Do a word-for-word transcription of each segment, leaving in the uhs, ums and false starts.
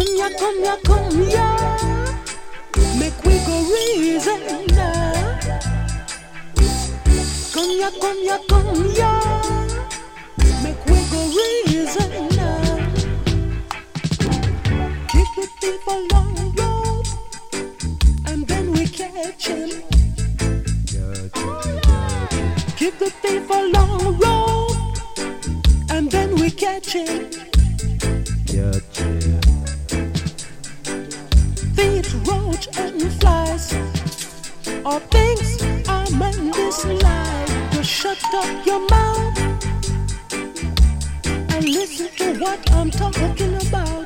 Come ya, come ya, come ya. Make we go reason now. Come ya, come ya, come ya. Make we go reason now. Keep the thief a long road, and then we catch him. Keep the thief a long road, and then we catch him. Thieves, roach, and flies, all things are meant this life. Just shut up your mouth and listen to what I'm talking about.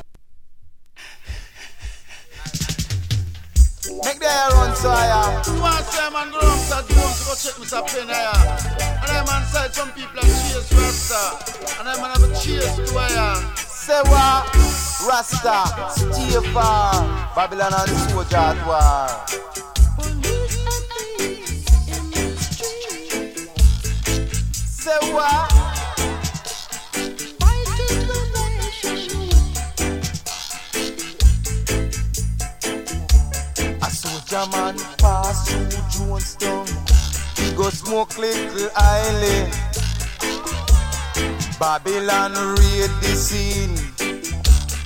Make the air run so I am. You want to say man go down to Jones to go check Mister Penn here. And I man said some people have chased Rasta. And I man have a chase to here. Say what? Rasta, stay far. Babylon and soldier at war. Police and thieves in the street. Say what? Fighting the nation. A soldier man pass through Jonestown. He go smoke little island. Babylon raid the scene.